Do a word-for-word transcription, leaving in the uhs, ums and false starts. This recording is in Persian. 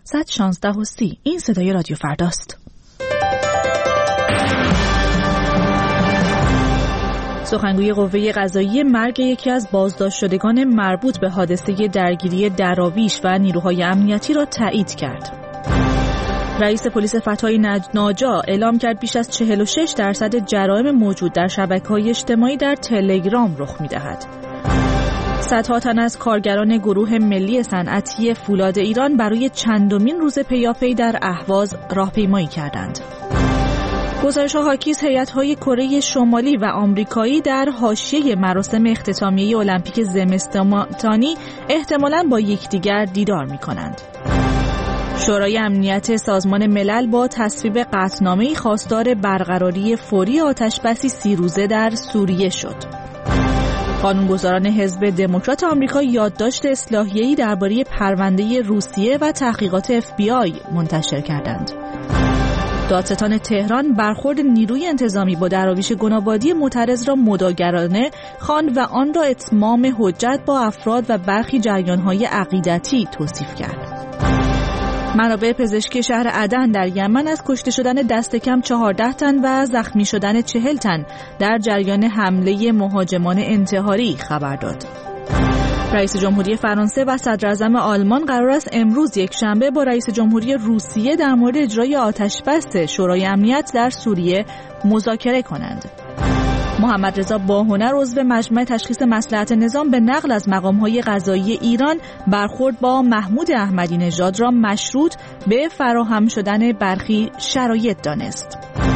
هفتصد و شانزده و سی. این صدای رادیو فرداست. سخنگوی قوه قضاییه مرگ یکی از بازداشت شدگان مربوط به حادثه درگیری دراویش و نیروهای امنیتی را تایید کرد. رئیس پلیس فتای ناجا اعلام کرد بیش از چهل و شش درصد جرایم موجود در شبکه‌های اجتماعی در تلگرام رخ می‌دهد. صدها تن از کارگران گروه ملی صنعتی فولاد ایران برای چندمین روز پیاپی در اهواز راهپیمایی کردند. گزارش‌ها حاکی‌از هیئت‌های کره شمالی و آمریکایی در حاشیه مراسم اختتامیه المپیک زمستانی احتمالاً با یکدیگر دیدار می‌کنند. شورای امنیت سازمان ملل با تصویب قطعنامه‌ای خواستار برقراری فوری آتش‌بسی سی روزه در سوریه شد. قانونگذاران حزب دموکرات آمریکا یادداشت اصلاحیه‌ای درباره پرونده روسیه و تحقیقات اف بی آی منتشر کردند. دادستان تهران برخورد نیروی انتظامی با دراویش گنابادی معترض را مداگرانه خواند و آن را اتمام حجت با افراد و برخی جریان‌های عقیدتی توصیف کرد. منابع پزشکی شهر عدن در یمن از کشته شدن دست کم چهارده تن و زخمی شدن چهل تن در جریان حمله مهاجمان انتحاری خبر داد. رئیس جمهوری فرانسه و صدراعظم آلمان قرار است امروز یک شنبه با رئیس جمهوری روسیه در مورد اجرای آتش‌بس شورای امنیت در سوریه مذاکره کنند. محمد رضا باهنر عضو مجمع تشخیص مصلحت نظام به نقل از مقام‌های قضایی ایران برخورد با محمود احمدی نژاد را مشروط به فراهم شدن برخی شرایط دانست.